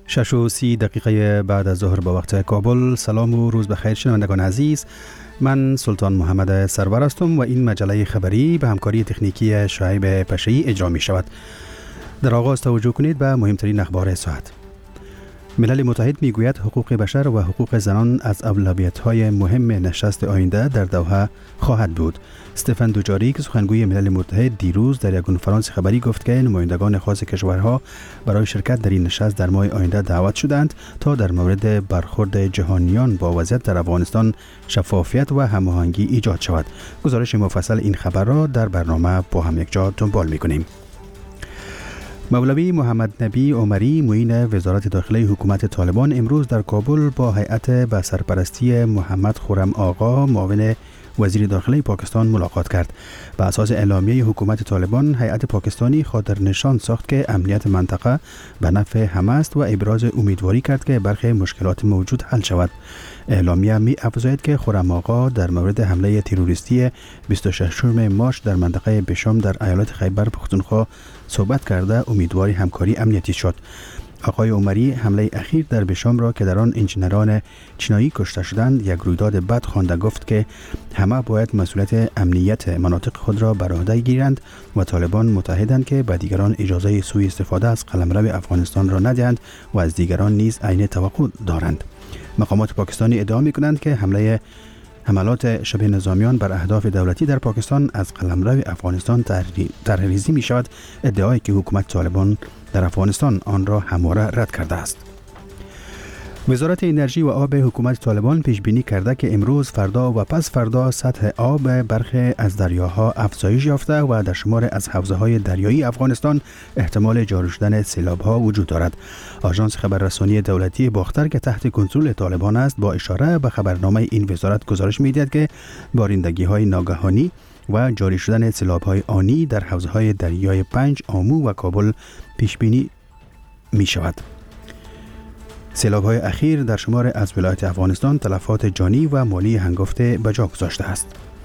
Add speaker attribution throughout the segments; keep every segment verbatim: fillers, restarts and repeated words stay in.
Speaker 1: شش و سی دقیقه بعد از ظهر با وقت کابل. سلام و روز بخیر شنوندگان عزیز. من سلطان محمد سرور هستم و این مجله خبری به همکاری تکنیکی شعیب پشه‌ای اجرا می شود. در آغاز توجه کنید به مهمترین اخبار ساعت. ملل متحد می گوید حقوق بشر و حقوق زنان از اولویت‌های مهم نشست آینده در دوحه خواهد بود. استفان دوجاریک سخنگوی ملل متحد دیروز در یک کنفرانس خبری گفت که نمایندگان خاص کشورها برای شرکت در این نشست در ماه آینده دعوت شدند تا در مورد برخورد جهانیان با وضعیت در افغانستان شفافیت و هماهنگی ایجاد شود. گزارش مفصل این خبر را در برنامه با هم یک جا دنبال می‌کنیم. مولوی محمد نبی عمری معین وزارت داخله حکومت طالبان امروز در کابل با هیئت به سرپرستی محمد خرم آقا معاون وزیر داخله پاکستان ملاقات کرد. به اساس اعلامیه حکومت طالبان، هیئت پاکستانی خاطر نشان ساخت که امنیت منطقه به نفع همه است و ابراز امیدواری کرد که برخی مشکلات موجود حل شود. اعلامیه می افزاید که خرم آقا در مورد حمله تروریستی بیست و ششم مارچ در منطقه بشام در ایالت خیبر پختونخوا صحبت کرده امیدواری همکاری امنیتی شد. آقای عمری حمله اخیر در بشام را که در آن انجینران چینایی کشته شدند یک رویداد بد خوانده گفت که همه باید مسئولیت امنیت مناطق خود را بر عهده گیرند و طالبان متحدند که به دیگران اجازه سوء استفاده از قلمرو افغانستان را ندهند و از دیگران نیز عین توقع دارند. مقامات پاکستانی ادعا می‌کنند که حمله حملات شبه نظامیان بر اهداف دولتی در پاکستان از قلمرو افغانستان طرح‌ریزی می شود، ادعایی که حکومت طالبان در افغانستان آن را همواره رد کرده است. وزارت انرژی و آب حکومت طالبان پیش بینی کرده که امروز، فردا و پس فردا سطح آب برخی از دریاها افزایش یافته و در شمار از حوزه‌های دریایی افغانستان احتمال جاری شدن سیلاب‌ها وجود دارد. آژانس خبررسانی دولتی باختر که تحت کنترل طالبان است با اشاره به خبرنامه این وزارت گزارش می‌دهد که بارندگی‌های ناگهانی و جاری شدن سیلاب‌های آنی در حوزه‌های دریای پنج، آمو و کابل پیش بینی می‌شود. سیلاب‌های اخیر در شمار از ولایات افغانستان تلفات جانی و مالی هنگفته به جا گذاشته است.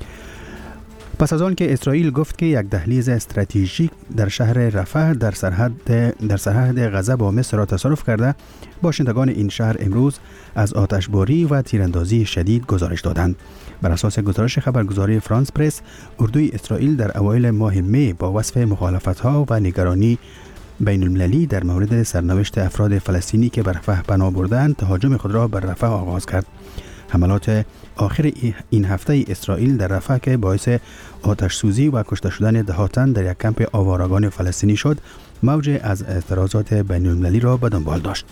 Speaker 1: پس از آن که اسرائیل گفت که یک دهلیز استراتژیک در شهر رفح در سرحد در سرحد غزه با مصر را تصرف کرده، باشندگان این شهر امروز از آتشباری و تیراندازی شدید گزارش دادند. بر اساس گزارش خبرگزاری فرانس پرس، اردوی اسرائیل در اوایل ماه می با وصف مخالفت‌ها و نگرانی بین المللی در مورد سرنوشت افراد فلسطینی که بر رفح پناه بردند تهاجم خود را بر رفح آغاز کرد. حملات آخر این هفته اسرائیل در رفح که باعث آتش سوزی و کشته شدن ده تن در یک کمپ آوارگان فلسطینی شد، موج از اعتراضات بین المللی را به دنبال داشت.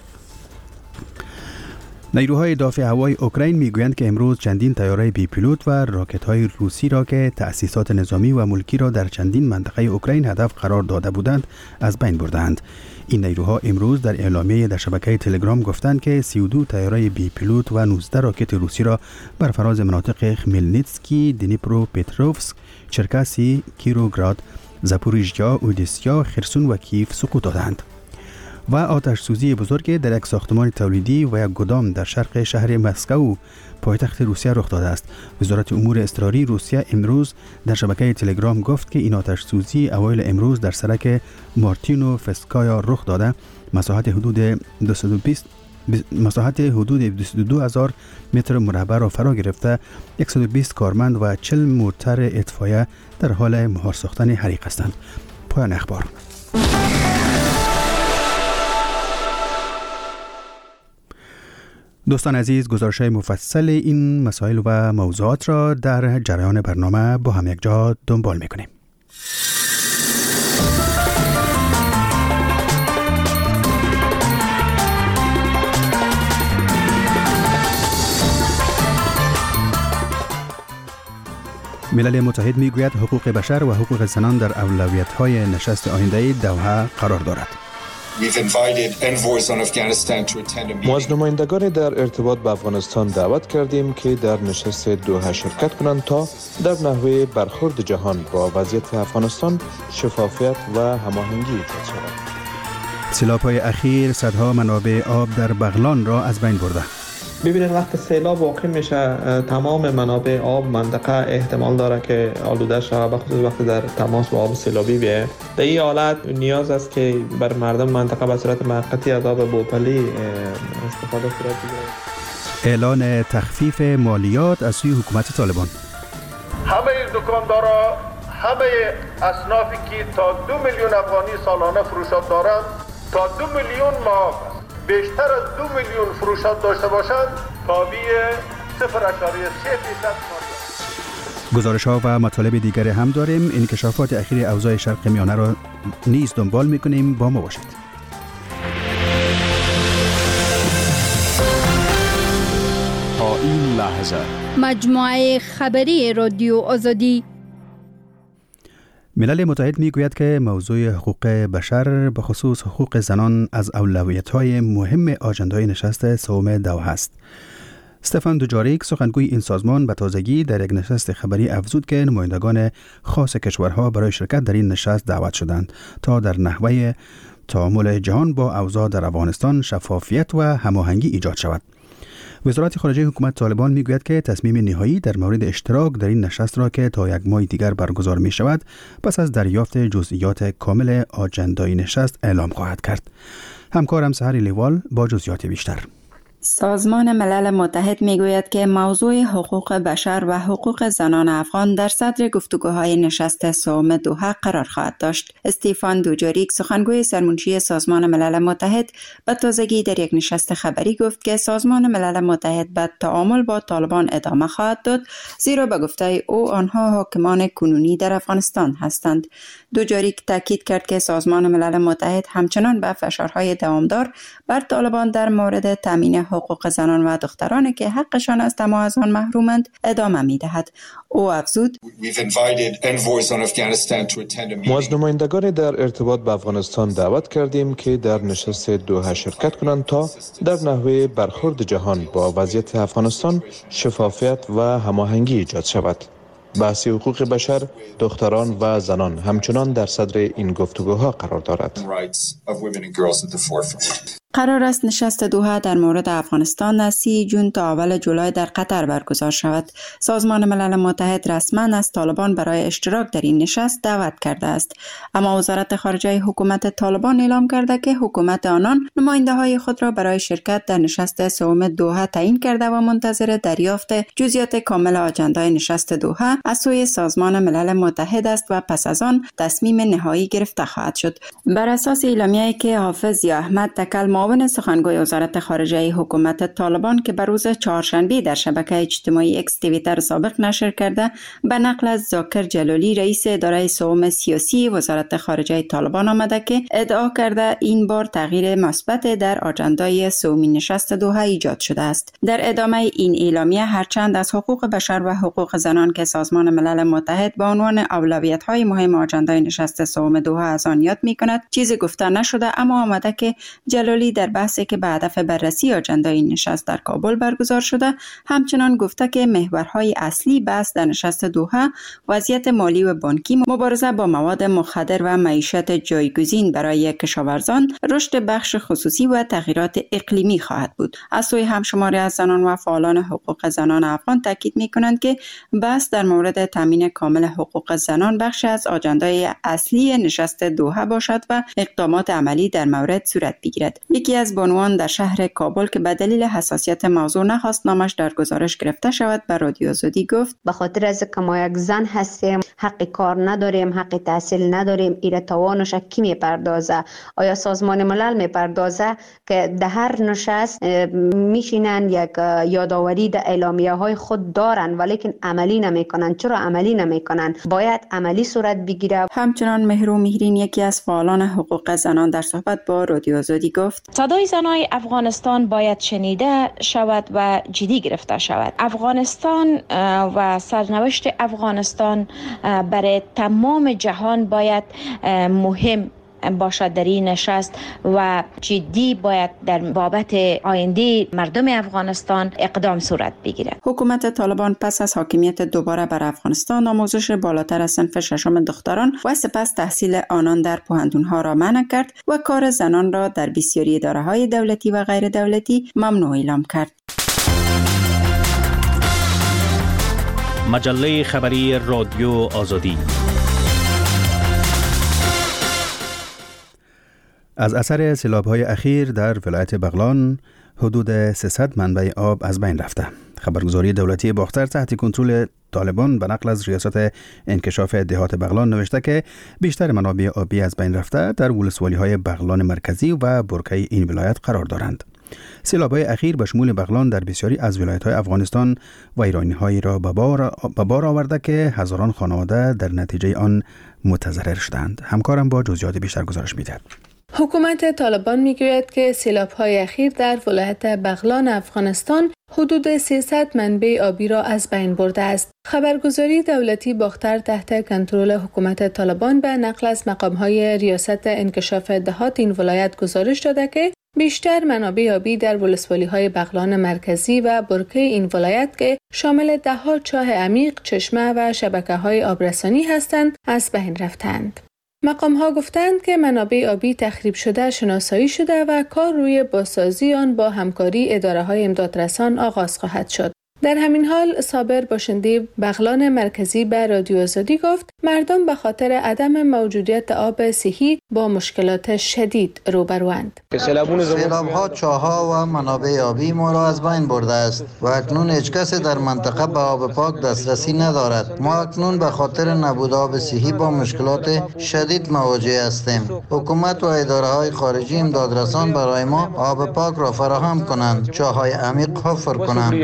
Speaker 1: نیروهای دافع هوایی اوکراین میگویند که امروز چندین طیاره بی پیلوت و راکت‌های روسی را که تأسیسات نظامی و ملکی را در چندین منطقه اوکراین هدف قرار داده بودند از بین بردند. این نیروها امروز در اعلامیه در شبکه تلگرام گفتند که سی و دو طیاره بی پیلوت و نوزده راکت روسی را بر فراز مناطق خمیلنیتسکی، دنیپرو پتروفسک، چرکاسی، کیروگراد، زاپوریژیا، اودسیا، خرسون و کیف سقوط دادند. و آتش سوزی بزرگ در یک ساختمان تولیدی و یک گودام در شرق شهر مسکو پایتخت روسیه رخ داده است. وزارت امور اضطراری روسیه امروز در شبکه تلگرام گفت که این آتش سوزی اوایل امروز در سرک مارتینو فسکایا رخ داده، مساحت حدود دویست و بیست مساحت حدود بیست و دو هزار متر مربع را فرا گرفته. صد و بیست کارمند و چهل موتر اطفایه در حال مهار ساختن حریق هستند. پایان اخبار. دوستان عزیز، گزارش‌های مفصل این مسائل و موضوعات را در جریان برنامه با هم یک جا دنبال می‌کنیم. ملل متحد می‌گوید حقوق بشر و حقوق زنان در اولویت‌های نشست آینده دوحه قرار دارد.
Speaker 2: ما از نمایندگان در ارتباط با افغانستان دعوت کردیم که در نشست دوحه شرکت کنند تا در نحوه برخورد جهان با وضعیت افغانستان شفافیت و هماهنگی ایجاد شود.
Speaker 1: سیلاب‌های اخیر صدها منابع آب در بغلان را از بین برده.
Speaker 3: ببینید وقت سیلاب واقع میشه تمام منابع آب منطقه احتمال داره که آلوده شود، بخصوص وقتی در تماس با آب سیلابی بیه. در این حالت نیاز است که بر مردم منطقه به صورت موقتی از آب بوپلی استفاده صورت بگیرد.
Speaker 1: اعلان تخفیف مالیات از سوی حکومت طالبان.
Speaker 4: همه دکاندارا، همه اصنافی که تا دو میلیون افغانی سالانه فروشات دارند تا دو میلیون معاف است. بیشتر از دو میلیون فروشات داشته باشند تابع صفر اشاریه سه فیصد مالیات.
Speaker 1: گزارش ها و مطالب دیگر هم داریم. انکشافات اخیر اوضاع شرق میانه را نیز دنبال میکنیم. با ما باشید.
Speaker 5: تا این لحظه
Speaker 6: مجموعه خبری رادیو آزادی.
Speaker 1: ملل متحد میگوید که موضوع حقوق بشر به خصوص حقوق زنان از اولویت‌های مهم آژندای نشست سوم دوحه است. استفان دوجاریک سخنگوی این سازمان به تازگی در یک نشست خبری افزود که نمایندگان خاص کشورها برای شرکت در این نشست دعوت شدند تا در نحوه تعامل جهان با اوضاع در افغانستان شفافیت و هماهنگی ایجاد شود. وزارت خارجه حکومت طالبان میگوید که تصمیم نهایی در مورد اشتراک در این نشست را که تا یک ماه دیگر برگزار می شود پس از دریافت جزئیات کامل آژندای نشست اعلام خواهد کرد. همکارم سحر لیوال با جزئیات بیشتر.
Speaker 7: سازمان ملل متحد میگوید که موضوع حقوق بشر و حقوق زنان افغان در صدر گفتگوهای نشست سوم دوحه قرار خواهد داشت. استیفان دوجاریک سخنگوی سرمنشی سازمان ملل متحد به تازگی در یک نشست خبری گفت که سازمان ملل متحد به تعامل با طالبان ادامه خواهد داد، زیرا به گفته او آنها حاکمان کنونی در افغانستان هستند. دوجاریک تاکید کرد که سازمان ملل متحد همچنان به فشارهای دوامدار بر طالبان در مورد تامین حقوق زنان و دخترانی که حقشان از تماس از آن محرومند ادامه می‌دهد. او افزود:
Speaker 2: ما از نمایندگان در ارتباط با افغانستان دعوت کردیم که در نشست دوحه شرکت کنند تا در نحوه برخورد جهان با وضعیت افغانستان شفافیت و هماهنگی ایجاد شود. بحث حقوق بشر، دختران و زنان همچنان در صدر این گفتگوها قرار دارد.
Speaker 7: قرار است نشست دوحه در مورد افغانستان از سی جون تا اول جولای در قطر برگزار شود. سازمان ملل متحد رسما از طالبان برای اشتراک در این نشست دعوت کرده است، اما وزارت خارجه حکومت طالبان اعلام کرده که حکومت آنان نماینده های خود را برای شرکت در نشست سوم دوحه تعیین کرده و منتظر دریافت جزئیات کامل آژندای نشست دوحه از سوی سازمان ملل متحد است و پس از آن تصمیم نهایی گرفته خواهد شد. بر اساس اعلامیه‌ای که حافظ ضیا احمد تکل معاون سخنگوی وزارت خارجه حکومت طالبان که بر روز چهارشنبه در شبکه اجتماعی اکس توییتر سابق نشر کرده، به نقل از ذاکر جلالی رئیس اداره سوم سیاسی وزارت خارجه طالبان آمده که ادعا کرده این بار تغییر مثبت در آژندای سومی نشست دوحه ایجاد شده است. در ادامه این اعلامیه هرچند از حقوق بشر و حقوق زنان که سازمان ملل متحد به عنوان اولویت‌های مهم آژندای نشست سوم دوحه از آن یاد می‌کند، چیزی گفته نشده، اما آمده که جلالی در بحثی که به هدف بررسی آژندای نشست در کابل برگزار شده همچنان گفته که محورهای اصلی بحث در نشست دوحه وضعیت مالی و بانکی، مبارزه با مواد مخدر و معیشت جایگزین برای کشاورزان، رشد بخش خصوصی و تغییرات اقلیمی خواهد بود. از سوی همشماری از زنان و فعالان حقوق زنان افغان تاکید می‌کنند که بحث در مورد تامین کامل حقوق زنان بخش از آژندای اصلی نشست دوحه باشد و اقدامات عملی در مورد صورت بگیرد. یکی از بانوان در شهر کابل که به دلیل حساسیت موضوع نخواست نامش در گزارش گرفته شود به رادیو آزادی گفت:
Speaker 8: به خاطر از که ما یک زن هستیم، حق کار نداریم، حق تحصیل نداریم، ایره توانش کی میپردازه؟ آیا سازمان ملل میپردازه که در هر نشست میشینن یک یادآوری در اعلامیه های خود دارن ولیکن عملی نمیکنن؟ چرا عملی نمیکنن؟ باید عملی صورت بگیره.
Speaker 7: همچنان مهرو مهرین یکی از فعالان حقوق زنان در صحبت با رادیو آزادی گفت:
Speaker 9: صدای زنای افغانستان باید شنیده شود و جدی گرفته شود. افغانستان و سرنوشت افغانستان برای تمام جهان باید مهم باشد در این نشست و جدی باید در بابت آینده مردم افغانستان اقدام صورت بگیرد.
Speaker 7: حکومت طالبان پس از حاکمیت دوباره بر افغانستان آموزش بالاتر از صنف ششم دختران و سپس تحصیل آنان در پوهنتون‌ها را منع کرد و کار زنان را در بسیاری اداره‌های دولتی و غیر دولتی ممنوع اعلام کرد.
Speaker 10: مجله خبری رادیو آزادی.
Speaker 1: از اثر سیلاب‌های اخیر در ولایت بغلان حدود سیصد منبع آب از بین رفته. خبرگزاری دولتی باختر تحت کنترل طالبان به نقل از ریاست انکشاف دهات بغلان نوشته که بیشتر منابع آبی از بین رفته در ولسوالی‌های بغلان مرکزی و برکه این ولایت قرار دارند. سیلاب‌های اخیر به شمول بغلان در بسیاری از ولایت‌های افغانستان و ایرانی‌هایی را به بار به بار آورده که هزاران خانواده در نتیجه آن متضرر شدند. همکارم با جزئیات بیشتر گزارش می‌دهد.
Speaker 11: حکومت طالبان میگوید که سیلاب‌های اخیر در ولایت بغلان افغانستان حدود سیصد منبع آبی را از بین برده است. خبرگزاری دولتی باختر تحت کنترل حکومت طالبان به نقل از مقام‌های ریاست انکشاف دهات این ولایت گزارش داده که بیشتر منابع آبی در ولسوالی‌های بغلان مرکزی و برکه این ولایت که شامل ده‌ها چاه عمیق، چشمه و شبکه‌های آبرسانی هستند، از بین رفتند. مقام‌ها گفتند که منابع آبی تخریب شده شناسایی شده و کار روی بازسازی آن با همکاری اداره‌های امدادرسان آغاز خواهد شد. در همین حال صابر باشنده بغلان مرکزی به رادیو آزادی گفت مردم به خاطر عدم موجودیت آب صحی با مشکلات شدید روبروند.
Speaker 12: سیلاب‌ها چاه‌ها و منابع آبی ما را از بین برده است و اکنون هیچ کس در منطقه به آب پاک دسترسی ندارد. ما اکنون به خاطر نبود آب صحی با مشکلات شدید مواجه هستیم. حکومت و اداره‌های خارجی امدادرسان برای ما آب پاک را فراهم کنند، چاه‌های عمیق حفر کنند.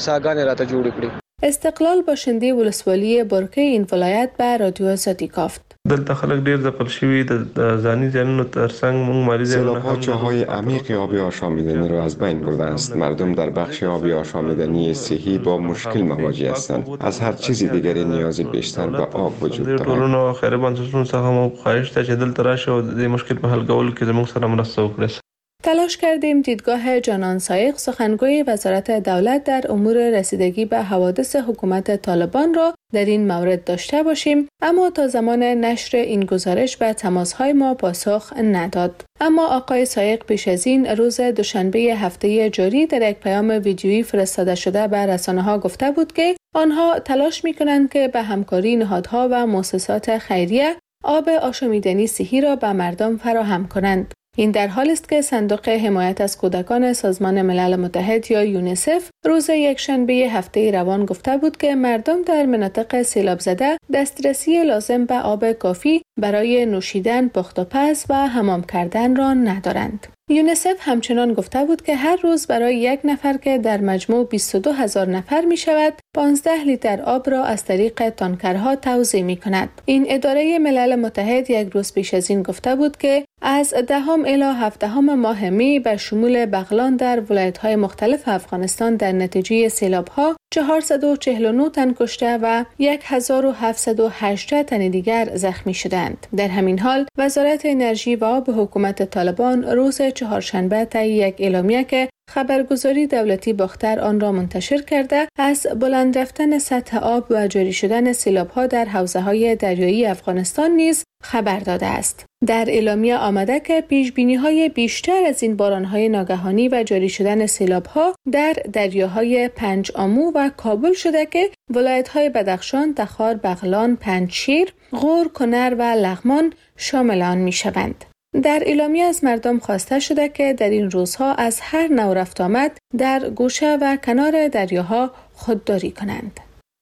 Speaker 11: استقلال باشنده ولسوالی برکه این ولایت به رادیو آزادی گفت.
Speaker 3: دلته خلک ډیر ځپل شوي د ځاني زیانونو ترڅنګ موږ مالی زیانونه
Speaker 13: سیلاب‌ها چاه‌های عمیق آبی آشامیدنی را از بین برده است. مردم در بخش آبی آشامیدنی صحی با مشکل مواجه هستند. از هر چیزی دیگری نیاز بیشتر به آب وجود دارد.
Speaker 3: ټولنو خیري بنسټونو څخه مو خواهش ته چې دلته راشه او د مشکل په حل کولو کې زموږ سره مرسته وکړي.
Speaker 11: تلاش کردیم دیدگاه جانان سایق سخنگوی وزارت دولت در امور رسیدگی به حوادث حکومت طالبان را در این مورد داشته باشیم، اما تا زمان نشر این گزارش به تماس‌های ما پاسخ نداد. اما آقای سایق پیش از این روز دوشنبه هفته جاری در یک پیام ویدیویی فرستاده شده به رسانه‌ها گفته بود که آنها تلاش می‌کنند که به همکاری نهادها و مؤسسات خیریه آب آشامیدنی صحی را به مردم فراهم کنند. این در حالی است که صندوق حمایت از کودکان سازمان ملل متحد یا یونیسف روز یکشنبه هفته روان گفته بود که مردم در مناطق سیلاب زده دسترسی لازم به آب کافی برای نوشیدن، پخت و پز و حمام کردن را ندارند. یونیسف همچنان گفته بود که هر روز برای یک نفر که در مجموع بیست و دو هزار نفر می شود، پانزده لیتر آب را از طریق تانکرها توزیع می کند. این اداره ملل متحد یک روز پیش از این گفته بود که از دهم الی هفدهم ماه می به شمول بغلان در ولایت‌های مختلف افغانستان در نتیجه سیلاب‌ها چهارصد و چهل و نه تن کشته و هزار و هفتصد و هجده تن دیگر زخمی شدند. در همین حال وزارت انرژی و آب حکومت طالبان روز چهارشنبه طی یک اعلامیه که خبرگزاری دولتی باختر آن را منتشر کرده از بلند رفتن سطح آب و جاری شدن سیلاب‌ها در حوزه‌های دریایی افغانستان نیز خبر داده است. در اعلامیه آمده که پیش‌بینی‌های بیشتر از این باران‌های ناگهانی و جاری شدن سیلاب‌ها در دریاهای پنج آمو و کابل شده که ولایت‌های بدخشان، تخار، بغلان، پنجشیر، غور، کنر و لغمان شامل آن می‌شوند. در اعلامیه از مردم خواسته شده که در این روزها از هر نوع رفت آمد در گوشه و کنار دریاها خودداری کنند.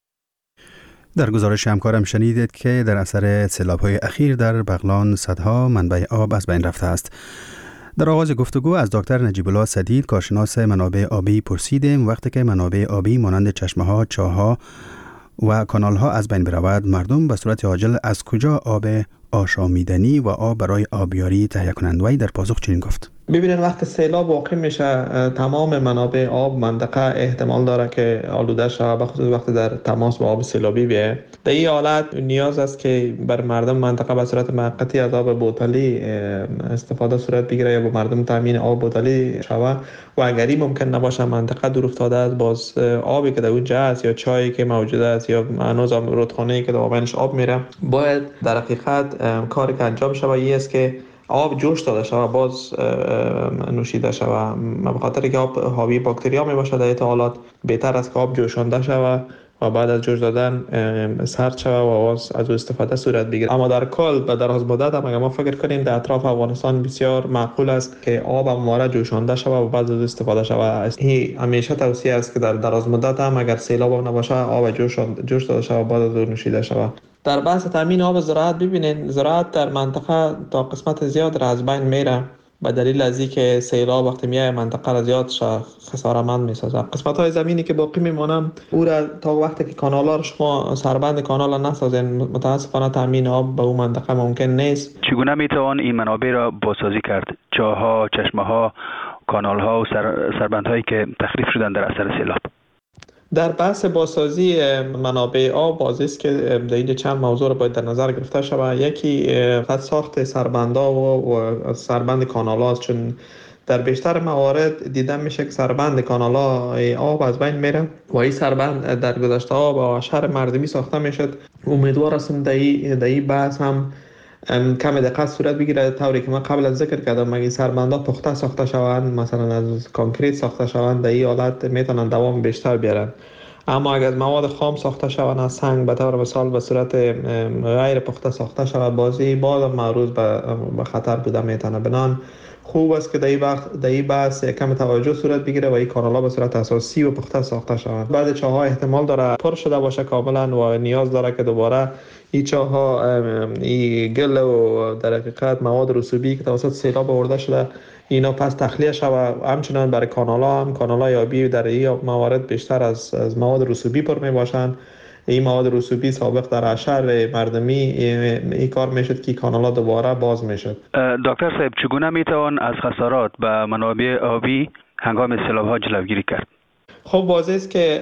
Speaker 1: در گزارش همکارم شنیدید که در اثر سیلاب‌های اخیر در بغلان صدها منبع آب از بین رفته است. در آغاز گفتگو از دکتر نجیب الله سدید کارشناس منابع آبی پرسیدیم وقتی که منابع آبی مانند چشمه‌ها، چاه‌ها و کانال‌ها از بین برود، مردم به صورت عاجل از کجا آب آشامیدنی و آب برای آبیاری تهیه کنند؟ وی در پاسخ چنین گفت:
Speaker 3: ببینید وقتی سیلاب واقع میشه تمام منابع آب منطقه احتمال داره که آلوده شود، بخصوص وقتی در تماس با آب سیلابی بیه. در این حالت نیاز است که بر مردم منطقه به صورت موقتی از آب بوتلی استفاده صورت بگیره یا با مردم تامین آب بوتلی شود و اگر این ممکن نباشه منطقه دور افتاده است، باز آبی که در اونجا است یا چایی که موجود است یا هنوز رودخانه‌ای که در بینش آب میره، باید در حقیقت کاری که انجام شود این است که آب جوش داده شود، باز نوشیده شود. به خاطر که آب حاوی باکتریا می باشد در این حالات بهتر است که آب جوشانده شود و بعد از جوش دادن سرد شود و آواز از او استفاده صورت بگیرد. اما در کل به دراز مدت هم اگر ما فکر کنیم در اطراف افغانستان بسیار معقول است که آب همواره جوشانده شود و بعد از استفاده شود. این همیشه توصیه است که در دراز مدت هم اگر سیلاب نباشه آب جوش جوش داده شود بعد از نوشیده شود. در بحث تامین آب زراعت ببینید، زراعت در منطقه تا قسمت زیاد را از بین میره به دلیل از اینکه سیلاب وقتی میاد منطقه را زیاد خسارتمند میسازه. قسمت های زمینی که باقی میمونن او را تا وقتی که کانالا را شما سربند کانال نسازین متاسفانه تامین آب به اون منطقه ممکن نیست.
Speaker 1: چگونه میتوان این منابع را بازسازی کرد؟ چاه‌ها، چشمه‌ها، کانال‌ها و سر... سربندهایی که تخریب شدن در اثر سیلاب.
Speaker 3: در بحث بازسازی منابع آب واضح است که در این چند موضوع را باید در نظر گرفته شود. یکی خط ساخت سربندها و سربند کانال‌ها است، چون در بیشتر موارد دیده میشه که سربند کانال‌های آب از بین میره و این سربند در گذشته ها با شهر مردمی ساخته میشد. امیدوار هستم در این بحث هم کم دقت صورت بگیره، طوری که من قبل از ذکر کردم اگه سربندها پخته ساخته شوند، مثلا از کانکریت ساخته شوند، در این حالت میتونن دوام بیشتر بیارن. اما اگر مواد خام ساخته شوند از سنگ به طور مثال به صورت غیر پخته ساخته شود، بازی باز معروض به خطر بوده میتونه. بنان خوب است که در این وقت در این بحث کم توجه صورت بگیره و این کانال‌ها به صورت اساسی و پخته ساخته شوند. بعد چاه‌ها احتمال داره پر شده باشه کاملا و نیاز داره که دوباره این چاه‌ها این گل و در حقیقت مواد رسوبی که توسط سیلاب آورده شده اینا پس تخلیه شود. همچنان برای کانال‌ها هم کانال‌های آبی در این موارد بیشتر از از مواد رسوبی پر می باشند. این مواد رسوبی سابق در شهر مردمی این کار میشد که کانال‌ها دوباره باز میشد.
Speaker 1: دکتر صاحب چگونه میتوان از خسارات به منابع آبی هنگام سیلاب‌ها جلوگیری کرد؟
Speaker 3: خب واضح است که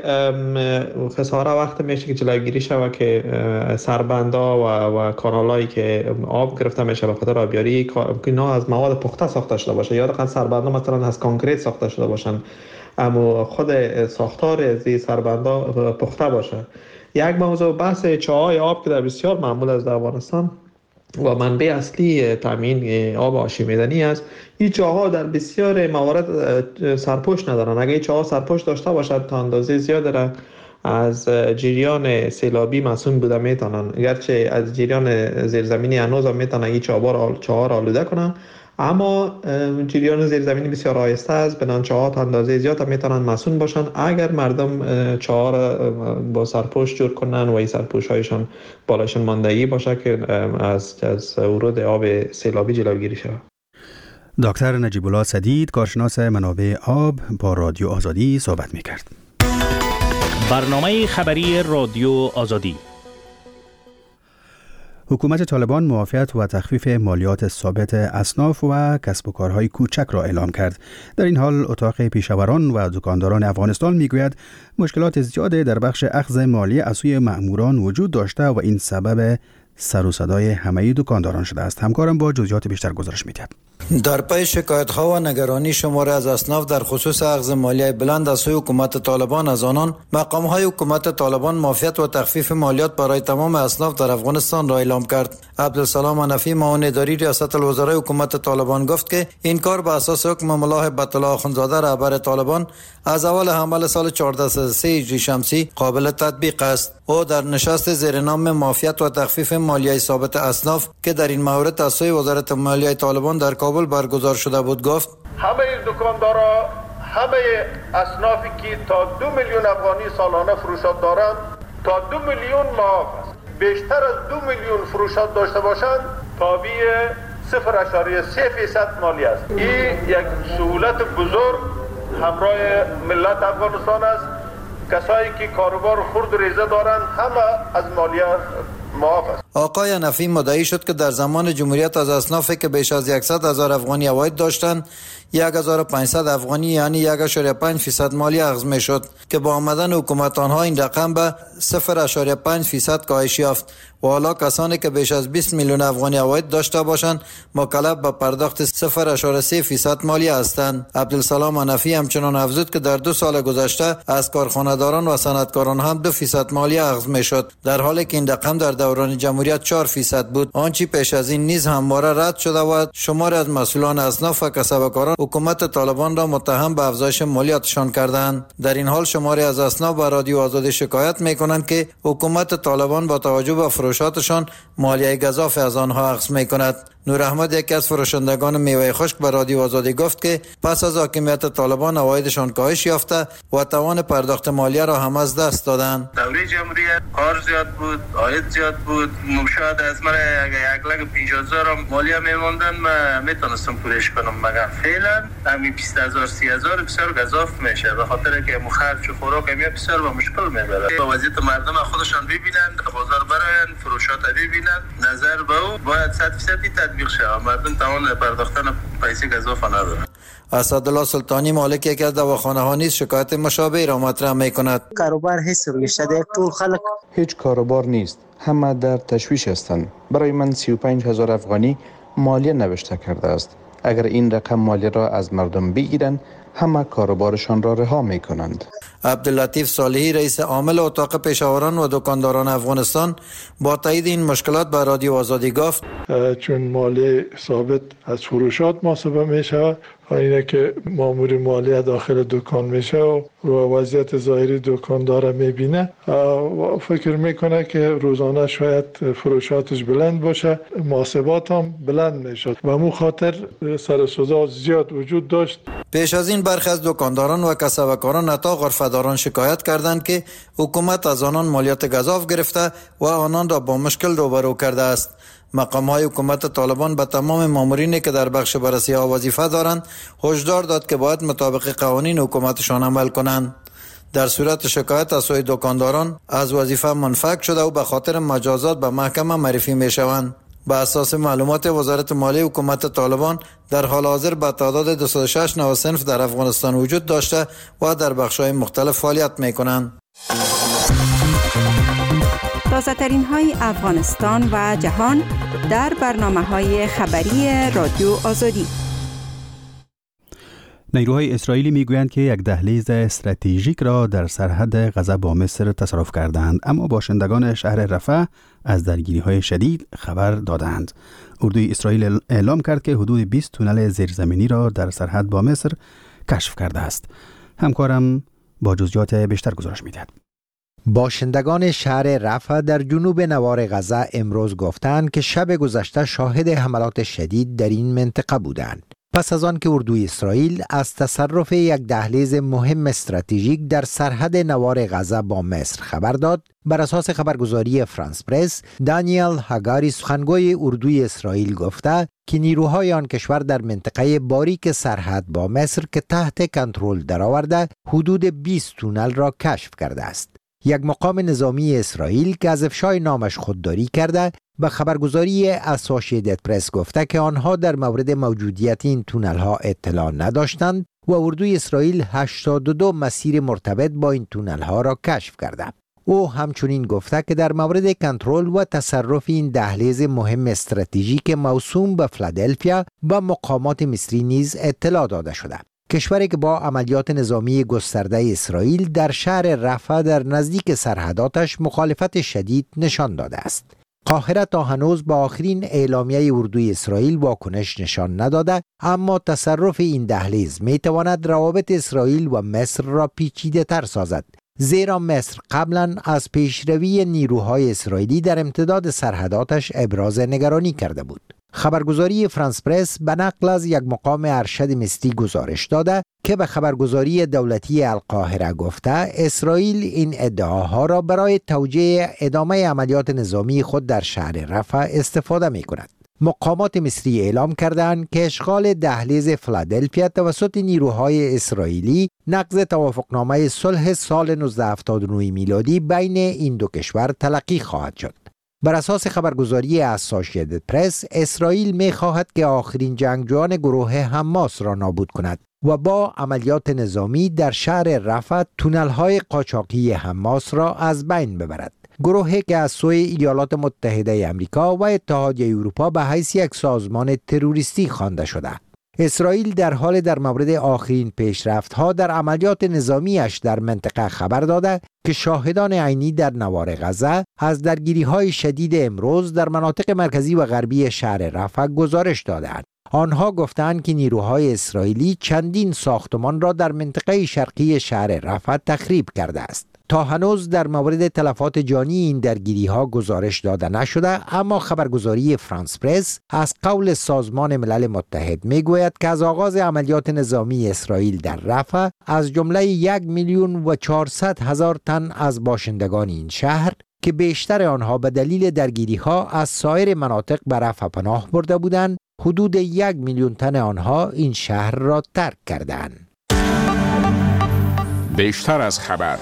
Speaker 3: خساره وقت میشه که جلوگیری شود که سربندها و و کانالایی که آب گرفته میشه به خاطر آبیاری اینا از مواد پخته ساخته شده باشه، یا دقیقاً سربندها مثلا از کانکریت ساخته شده باشن اما خود ساختار از این سربندها پخته باشه. یک موضوع بحث چاهای آب که در بسیار معمول از افغانستان و منبع اصلی تامین آب آشامیدنی است. این چاها در بسیار موارد سرپوش ندارن. اگر این چاها سرپوش داشته باشد تا اندازه زیاد را از جریان سیلابی مسئول بوده میتونن، گرچه از جریان زیرزمینی هنوز هم میتونن این چاها را آلوده کنن، اما جریان زیرزمینی بسیار آهسته است. بنان چاها تا اندازه زیاد هم میتونن مسئول باشن اگر مردم چاها را با سرپوش جور کنن و این سرپوش هایشان بالاشان ماندگی باشه که از از ورود آب سیلابی جلوگیری شود.
Speaker 1: دکتر نجیب الله سدید، کارشناس منابع آب، با رادیو آزادی صحبت میکرد.
Speaker 10: برنامه خبری رادیو آزادی.
Speaker 1: حکومت طالبان معافیت و تخفیف مالیات ثابت اصناف و کسب و کارهای کوچک را اعلام کرد. در این حال اتاق پیشاوران و دکانداران افغانستان میگوید مشکلات زیاده در بخش اخذ مالیه از سوی مأموران وجود داشته و این سبب سر و صدای همه دکانداران شده است. همکارم با جزئیات بیشتر گزارش می‌دهد.
Speaker 12: در پی شکایت‌ها و نگرانی شماری از اصناف در خصوص اخذ مالیه بلند از سوی حکومت طالبان از آنان، مقام‌های حکومت طالبان معافیت و تخفیف مالیات برای تمام اصناف در افغانستان را اعلام کرد. عبدالسلام حنفی، معاون اداری ریاست الوزرای حکومت طالبان گفت که این کار به اساس حکم ملا هبت الله اخوندزاده رهبر طالبان از اول حمل سال چهارده صد و سه هجری شمسی قابل تطبیق است. او در نشست زیر نام معافیت و تخفیف مالیه ثابت اصناف که در این مورد از سوی وزارت مالیه طالبان در کابل برگزار شده بود گفت:
Speaker 4: همه دکاندارا، همه اصنافی که تا دو میلیون افغانی سالانه فروشات دارند تا دو میلیون معاف است. بیشتر از دو میلیون فروشات داشته باشند تابع صفر اشاریه سه فیصد مالیه است. این یک سهولت بزرگ همراه ملت افغانستان است. کسایی که کاروبار خرد و ریزه دارند همه از مالیه معاف است.
Speaker 12: آقای حنفی مدعی شد که در زمان جمهوریت از اصنافی که بیش از صد هزار افغانی عواید داشتند یک هزار و پانصد افغانی یعنی یک اشاره پنج فیصد مالیه اخذ میشد که با آمدن حکومت آنها این رقم به صفر اشاره پنج فیصد کاهش یافت و حالا کسانی که بیش از بیست میلیون افغانی عواید داشته باشند مکلف به پرداخت صفر اشاره سه فیصد مالیه هستند. عبدالسلام حنفی همچنان افزود که در دو سال گذشته از کارخانه‌داران و صنعتکاران هم دو فیصد مالیه اخذ میشد، در حالی که این رقم در دوران جمهوریت چهار فیصد بود. آنچه پیش از این نیز همواره رد شده و شماری از مسئولان اصناف و کسبکاران حکومت طالبان را متهم به افزایش مالیاتشان کردند. در این حال شماری از اصناف به رادیو آزادی شکایت میکنند که حکومت طالبان با توجه به فروشاتشان مالیه گزاف از آنها اخذ میکند. نور احمد یکی از فروشندگان میوه خشک به رادیو آزادی گفت که پس از حاکمیت طالبان عوایدشان کاهش یافته و توان پرداخت مالیه را هم از دست دادند.
Speaker 14: دوره جمهوریت کار زیاد بود، عاید زیاد بود، شاید از من یک لک پنجاه هزار مالیه میموندن ما میتونستم پولش کنم، مگر فعلا همین بیست هزار سی هزار بسیار گزاف میشه به خاطر که مخرج و خوراک هم بسیار به مشکل میبره. با وضعیت مردم خودشان ببینن، بازار براین، فروشات ببینن، نظر به او باید صد فیصد تطبیق شه. مردم توان پرداختن پیسه گزاف ندارن.
Speaker 12: اسدالله سلطانی مالک یکی از دواخانه ها نیز شکایت مشابه را مطرح میکند.
Speaker 15: کاروبار هیچ رویشته در طول خلق
Speaker 2: هیچ کاروبار نیست، همه در تشویش هستند. برای من سی و پنج هزار افغانی مالیه نوشته کرده است. اگر این رقم مالیه را از مردم بگیرند همه کاروبارشان را رها می کنند.
Speaker 12: عبداللطیف صالحی رئیس عامل اتاق پیشاوران و دکانداران افغانستان با تایید این مشکلات به رادیو آزادی گفت
Speaker 16: چون مالیه ثابت از فروشات محاسبه می شود و اینه که مامور مالیه داخل دکان میشه و وضعیت ظاهری دکاندار میبینه و فکر میکنه که روزانه شاید فروشاتش بلند باشه، محاسبات هم بلند میشد و مو خاطر سر و صدا زیاد وجود داشت.
Speaker 12: پیش از این برخی از دکانداران و کسبکاران حتی غرفه‌داران شکایت کردند که حکومت از آنان مالیات گزاف گرفته و آنان را با مشکل روبرو کرده است. مقام‌های حکومت طالبان به تمام مامورینی که در بخش بررسی‌ها وظیفه دارند هشدار داد که باید مطابق قوانین حکومتشان عمل کنند. در صورت شکایت از سوی دکانداران از وظیفه منفک شده و به خاطر مجازات به محکمه معرفی می‌شوند. به اساس معلومات وزارت مالیه حکومت طالبان در حال حاضر به تعداد دویست و شش نوع صنف در افغانستان وجود داشته و در بخش‌های مختلف فعالیت می‌کنند.
Speaker 7: تازه ترین های افغانستان و جهان در برنامه های خبری رادیو آزادی.
Speaker 1: نیروهای اسرائیلی میگویند که یک دهلیز استراتژیک را در سرحد غزه با مصر تصرف کردند، اما باشندگان شهر رفح از درگیری های شدید خبر دادند. اردوی اسرائیل اعلام کرد که حدود بیست تونل زیرزمینی را در سرحد با مصر کشف کرده است. همکارم با جزئیات بیشتر گزارش می‌دهد.
Speaker 17: باشندگان شهر رفح در جنوب نوار غزه امروز گفتند که شب گذشته شاهد حملات شدید در این منطقه بودند. پس از آن که اردوی اسرائیل از تصرف یک دهلیز مهم استراتژیک در سرحد نوار غزه با مصر خبر داد، بر اساس خبرگزاری فرانس پرس، دانیل هاگاری سخنگوی اردوی اسرائیل گفته که نیروهای آن کشور در منطقه باریک سرحد با مصر که تحت کنترل درآورده حدود بیست تونل را کشف کرده است. یک مقام نظامی اسرائیل که از افشای نامش خودداری کرده به خبرگزاری اسوسییتد پرس گفته که آنها در مورد موجودیت این تونل ها اطلاع نداشتند و اردوی اسرائیل هشتاد و دو مسیر مرتبط با این تونل ها را کشف کرده. او همچنین گفته که در مورد کنترل و تصرف این دهلیز مهم استراتژیک موسوم به فیلادلفیا و مقامات مصری نیز اطلاع داده شده. کشوری که با عملیات نظامی گسترده اسرائیل در شهر رفح در نزدیک سرحداتش مخالفت شدید نشان داده است. قاهره تا هنوز با آخرین اعلامیه اردوی اسرائیل واکنش نشان نداده، اما تصرف این دهلیز می تواند روابط اسرائیل و مصر را پیچیده تر سازد، زیرا مصر قبلا از پیشروی نیروهای اسرائیلی در امتداد سرحداتش ابراز نگرانی کرده بود. خبرگزاری فرانس پرس به نقل از یک مقام ارشد مصری گزارش داده که به خبرگزاری دولتی القاهره گفته اسرائیل این ادعاها را برای توجیه ادامه عملیات نظامی خود در شهر رفح استفاده می کند. مقامات مصری اعلام کردند که اشغال دهلیز فیلادلفیا توسط نیروهای اسرائیلی نقض توافقنامه صلح سال نوزده هفتاد و نه میلادی بین این دو کشور تلقی خواهد شد. بر اساس خبرگزاری اسوسییتد پرس، اسرائیل می خواهد که آخرین جنگجویان گروه حماس را نابود کند و با عملیات نظامی در شهر رفح تونل‌های قاچاقی حماس را از بین ببرد. گروهی که از سوی ایالات متحده آمریکا و اتحادیه اروپا به حیث یک سازمان تروریستی خوانده شده. اسرائیل در حال در مورد آخرین پیشرفت‌ها در عملیات نظامیش در منطقه خبر داده که شاهدان عینی در نوار غزه از درگیری‌های شدید امروز در مناطق مرکزی و غربی شهر رفح گزارش دادند. آنها گفتند که نیروهای اسرائیلی چندین ساختمان را در منطقه شرقی شهر رفح تخریب کرده است. تا هنوز در مورد تلفات جانی این درگیری ها گزارش داده نشده، اما خبرگزاری فرانس پرس از قول سازمان ملل متحد می گوید که از آغاز عملیات نظامی اسرائیل در رفح از جمله یک میلیون و چهارصد هزار تن از باشندگان این شهر که بیشتر آنها به دلیل درگیری ها از سایر مناطق به رفح پناه برده بودند، حدود یک میلیون تن آنها این شهر را ترک کردند.
Speaker 5: بیشتر از خبر.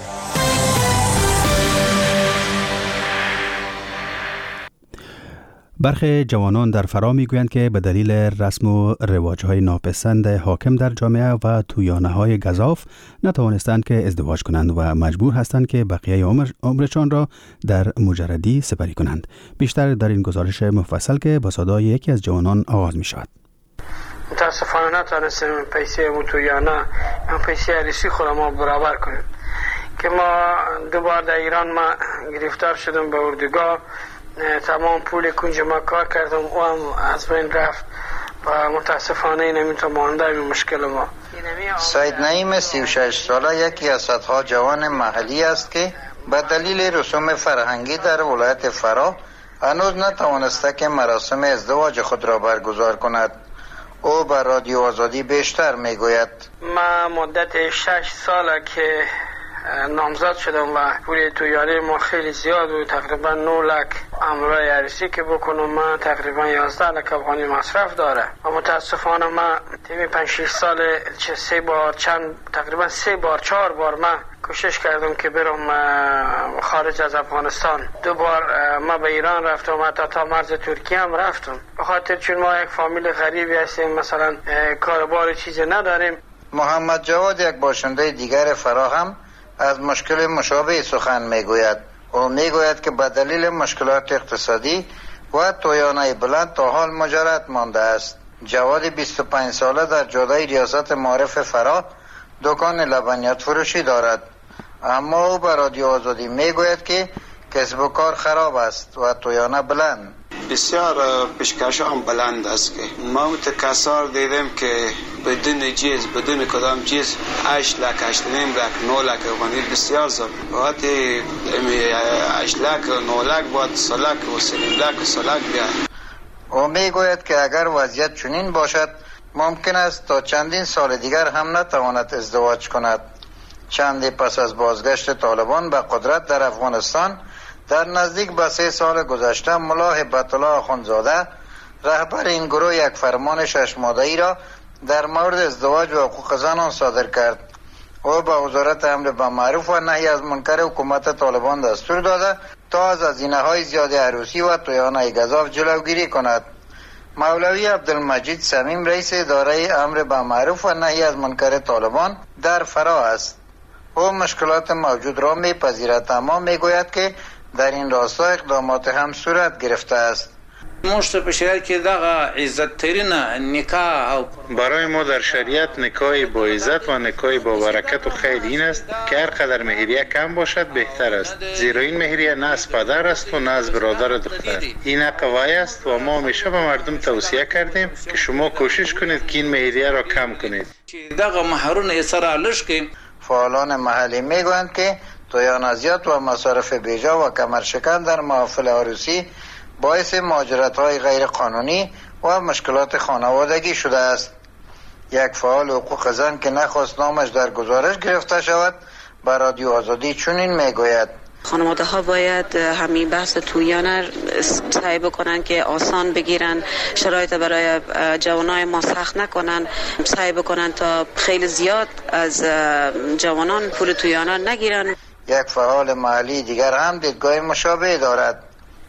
Speaker 1: برخی جوانان در فرا میگویند که به دلیل رسم و رواج‌های ناپسند حاکم در جامعه و تویانه‌های گزاف نتوانستند که ازدواج کنند و مجبور هستند که بقیه عمر عمرشان را در مجردی سپری کنند. بیشتر در این گزارش مفصل که با صدای یکی از جوانان آغاز می شود.
Speaker 18: متاسفانه نتوانستیم پیسه متویانه یا پیسه عریسی خود ما برابر کنیم که ما دوبار در ایران ما گرفتار شدم به اردوگاه. تمام پول کنج ما کار کردم و هم از بین رفت و متاسفانه این همین تا مانده این مشکل ما.
Speaker 12: سید نعیم سی و شش ساله یکی از صدها جوان محلی است که به دلیل رسوم فرهنگی در ولایت فرا هنوز نتوانسته که مراسم ازدواج خود را برگزار کند. او به رادیو آزادی بیشتر میگوید:
Speaker 18: من مدت شش ساله که نامزد شدم و پول تویانه ما خیلی زیاد بود، تقریبا نه لک امرای عروسی که بکنم من تقریبا یازده لک افغانی مصرف داره و متاسفانه من تیمی پنج شش سال چه سه بار چند تقریبا سه بار چهار بار من کوشش کردم که برم خارج از افغانستان. دو بار ما به ایران رفتم، حتی تا مرز ترکیه هم رفتم، به خاطر چون ما یک فامیل غریبی هستیم، مثلا کاربار چیزی نداریم.
Speaker 12: محمد جواد یک باشنده دیگر فرا هم از مشکل مشابه سخن میگوید. او میگوید که به دلیل مشکلات اقتصادی و تویانه بلند تا حال مجرد مانده است. جواد بیست و پنج ساله در جاده ریاست معارف فرا دکان لبنیات فروشی دارد، اما او به رادیو آزادی میگوید که کسب و کار خراب است و تویانه بلند.
Speaker 19: بسیار پیشکش هم بلند است که ما متکثر دیدیم که بدون چیز بدون کدام چیز هشت لک هشت نیم لک نه لک افغانی بسیار زود وقتی هشت لک نه لک باید سه لک و سه نیم لک و سه لک بیاید.
Speaker 12: او میگوید که اگر وضعیت چنین باشد ممکن است تا چندین سال دیگر هم نتواند ازدواج کند. چندی پس از بازگشت طالبان به قدرت در افغانستان در نزدیک به سه سال گذشته ملا هبت الله آخوندزاده رهبر این گروه یک فرمان شش ماده‌ای را در مورد ازدواج و حقوق زنان صادر کرد. او به وزارت امر بالمعروف و نهی از منکر حکومت طالبان دستور داده تا از هزینه‌های زیاد عروسی و تویانه گزاف جلوگیری کند. مولوی عبدالمجید صمیم رئیس اداره امر بالمعروف و نهی از منکر طالبان در فرا است. او مشکلات موجود را میپذیرد، اما میگوید که در این راستا اقدامات هم صورت گرفته است.
Speaker 20: مشت په شریعت کې دغه عزت ترین نکاح او
Speaker 21: برای ما در شریعت نکاح با عزت و نکاح با برکت و خیر این است که هر قدر مهریه کم باشد بهتر است، زیرا این مهریه نه از پدر است و نه از برادر دختر. این حق وی است و ما همیشه به مردم توصیه کردیم که شما کوشش کنید که این مهریه را کم کنید.
Speaker 20: دغه مهرونه اسرا لشکې.
Speaker 12: فعالان محلی میگویند که تویانازیات و مصارف بیجا و کمرشکن در محافل عروسی باعث مهاجرت‌های غیر قانونی و مشکلات خانوادگی شده است. یک فعال حقوق زن که نخواست نامش در گزارش گرفته شود به رادیو آزادی چنین میگوید:
Speaker 22: خانواده ها باید همین بحث تویانه سعی بکنن که آسان بگیرن، شرایط برای جوانای ما سخت نکنن، سعی بکنن تا خیلی زیاد از جوانان پول تویانه نگیرن.
Speaker 12: یک فعال محلی دیگر هم دیدگاه مشابه دارد.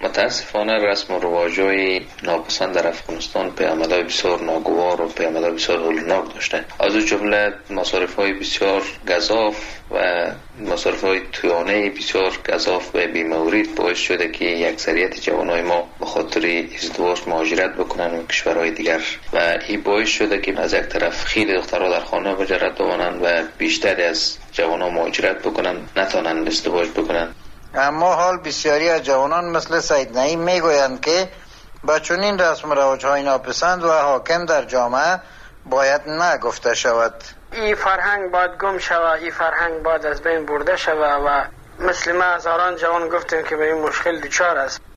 Speaker 6: متاسفانه رسم و رواج‌های ناپسند در افغانستان پیامدهای بسیار ناگوار و پیامدهای بسیار هولناک داشته. از اون جمله مصارف‌های بسیار گزاف و مصارف‌های تویانه بسیار گزاف و بی‌مورد باعث شده که اکثریت جوانای ما به خاطر ازدواج مهاجرت بکنن و کشورهای دیگر و این باعث شده که از یک طرف خیلی دخترها در خانه مجرد بمانند و بیشتری از جوانان مهاجرت بکنن، نتونن ازدواج بکنن.
Speaker 12: اما حال بسیاری از جوانان مثل سید نعیم میگویند که با چنین رسم و رواج‌های ناپسند و حاکم در جامعه باید نگفته شود.
Speaker 18: این فرهنگ باید گم شود، این فرهنگ باید از بین برده شود و مثل ما هزاران جوان گفتیم که به این مشکل دچار است.